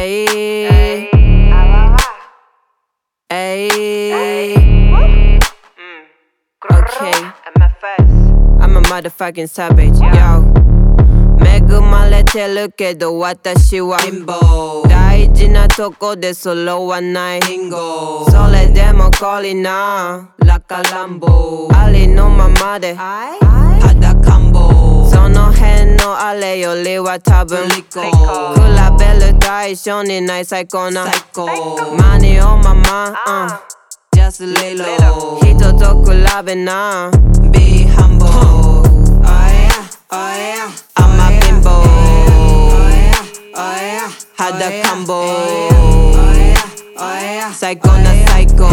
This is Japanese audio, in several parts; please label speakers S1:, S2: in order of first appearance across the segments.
S1: Ayy, ayy. Okay, I'm a motherfucking savage, yo. 恵まれてるけど私は貧乏。大事なとこで揃わないリンゴ。それでも懲りなラカランボ。ありのままで肌感棒。その辺のあれよりは多分比べる対象にない最高なマニオママ、Just little 人と比べな Be humble Oh yeah, oh yeah I'm a bimbo Oh yeah,肌感棒最高な最高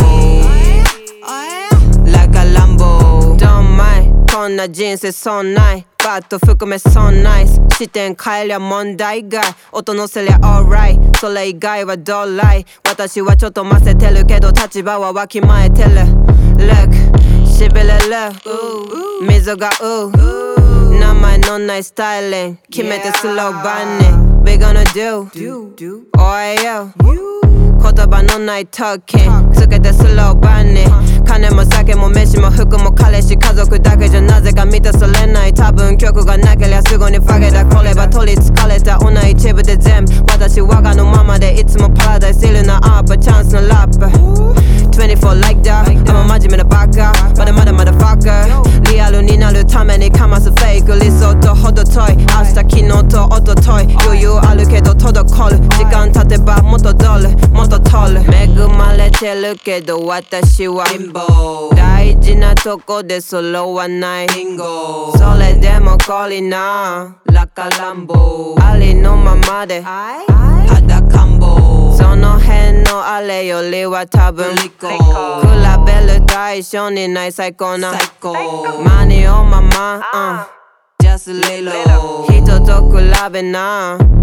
S1: Like a Lambo Don't mind こんな人生そんないバット含めそんナイス視点変えりゃ問題外音乗せりゃ alright それ以外はドライ私はちょっとませてるけど立場はわきまえてる Look しびれる溝が名前のないスタイリング決めてスローバンに We gonna do Oh yeah言葉のないトーキンつけてスローバンに金も酒も飯も服も彼氏家族だけじゃなぜか満たされない多分曲がなけりゃすぐにファゲだこれば取りつかれた女一部で全部私我がのままでいつもパラダイスいるなアップチャンスのラップ24 like that I'm a 真面目なバカまだまだまだファッカーリアルになるためにかますフェイク理想と程遠い明日昨日と一昨日余裕あるけど滞る時間経てば元通る元通る恵まれてるけど私は貧乏大事なとこで揃わないリンゴそれでも懲りなラカランボありのままで肌感棒その辺のあれよりは多分比べる対象にない最高なマニオママJust little 人と比べな